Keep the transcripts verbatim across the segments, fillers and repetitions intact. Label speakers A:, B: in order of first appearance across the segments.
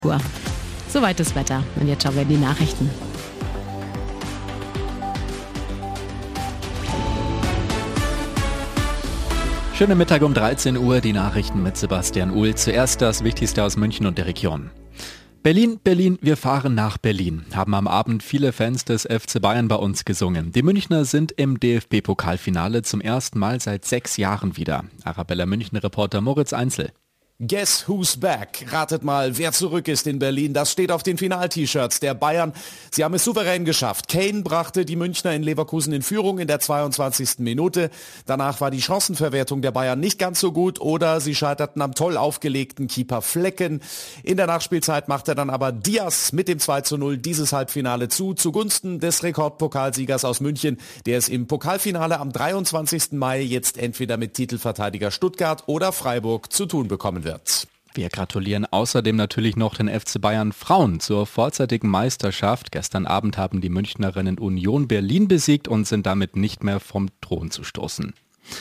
A: Uhr. Soweit das Wetter. Und jetzt schauen wir in die Nachrichten.
B: Schönen Mittag um dreizehn Uhr, die Nachrichten mit Sebastian Uhl. Zuerst das Wichtigste aus München und der Region. Berlin, Berlin, wir fahren nach Berlin, haben am Abend viele Fans des F C Bayern bei uns gesungen. Die Münchner sind im D F B-Pokalfinale zum ersten Mal seit sechs Jahren wieder. Arabella München-Reporter Moritz Einzel.
C: Guess who's back? Ratet mal, wer zurück ist in Berlin. Das steht auf den Final-T-Shirts der Bayern. Sie haben es souverän geschafft. Kane brachte die Münchner in Leverkusen in Führung in der zweiundzwanzigsten Minute. Danach war die Chancenverwertung der Bayern nicht ganz so gut oder sie scheiterten am toll aufgelegten Keeper Flecken. In der Nachspielzeit machte dann aber Diaz mit dem zwei zu null dieses Halbfinale zu, zugunsten des Rekordpokalsiegers aus München, der es im Pokalfinale am dreiundzwanzigsten Mai jetzt entweder mit Titelverteidiger Stuttgart oder Freiburg zu tun bekommen wird.
B: Wir gratulieren außerdem natürlich noch den F C Bayern Frauen zur vorzeitigen Meisterschaft. Gestern Abend haben die Münchnerinnen Union Berlin besiegt und sind damit nicht mehr vom Thron zu stoßen.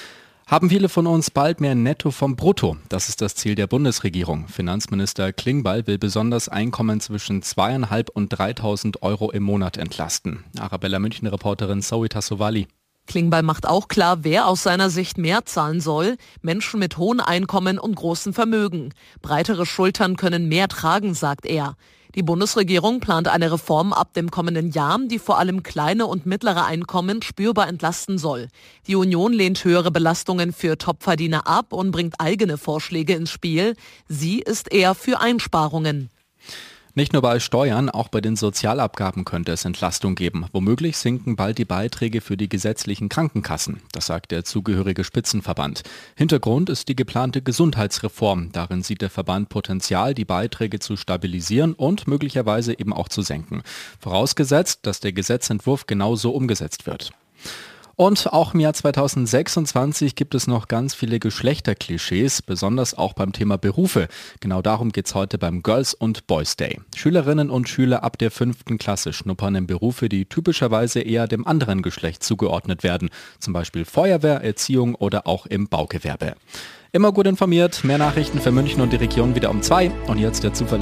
B: Haben viele von uns bald mehr Netto vom Brutto? Das ist das Ziel der Bundesregierung. Finanzminister Klingbeil will besonders Einkommen zwischen zweitausendfünfhundert und dreitausend Euro im Monat entlasten. Arabella München-Reporterin Zoe Tassovali.
D: Klingbeil macht auch klar, wer aus seiner Sicht mehr zahlen soll. Menschen mit hohen Einkommen und großem Vermögen. Breitere Schultern können mehr tragen, sagt er. Die Bundesregierung plant eine Reform ab dem kommenden Jahr, die vor allem kleine und mittlere Einkommen spürbar entlasten soll. Die Union lehnt höhere Belastungen für Topverdiener ab und bringt eigene Vorschläge ins Spiel. Sie ist eher für Einsparungen.
B: Nicht nur bei Steuern, auch bei den Sozialabgaben könnte es Entlastung geben. Womöglich sinken bald die Beiträge für die gesetzlichen Krankenkassen. Das sagt der zugehörige Spitzenverband. Hintergrund ist die geplante Gesundheitsreform. Darin sieht der Verband Potenzial, die Beiträge zu stabilisieren und möglicherweise eben auch zu senken. Vorausgesetzt, dass der Gesetzentwurf genauso umgesetzt wird. Und auch im Jahr zweitausendsechsundzwanzig gibt es noch ganz viele Geschlechterklischees, besonders auch beim Thema Berufe. Genau darum geht es heute beim Girls und Boys Day. Schülerinnen und Schüler ab der fünften Klasse schnuppern in Berufe, die typischerweise eher dem anderen Geschlecht zugeordnet werden. Zum Beispiel Feuerwehr, Erziehung oder auch im Baugewerbe. Immer gut informiert, mehr Nachrichten für München und die Region wieder um zwei. Und jetzt der Zufall.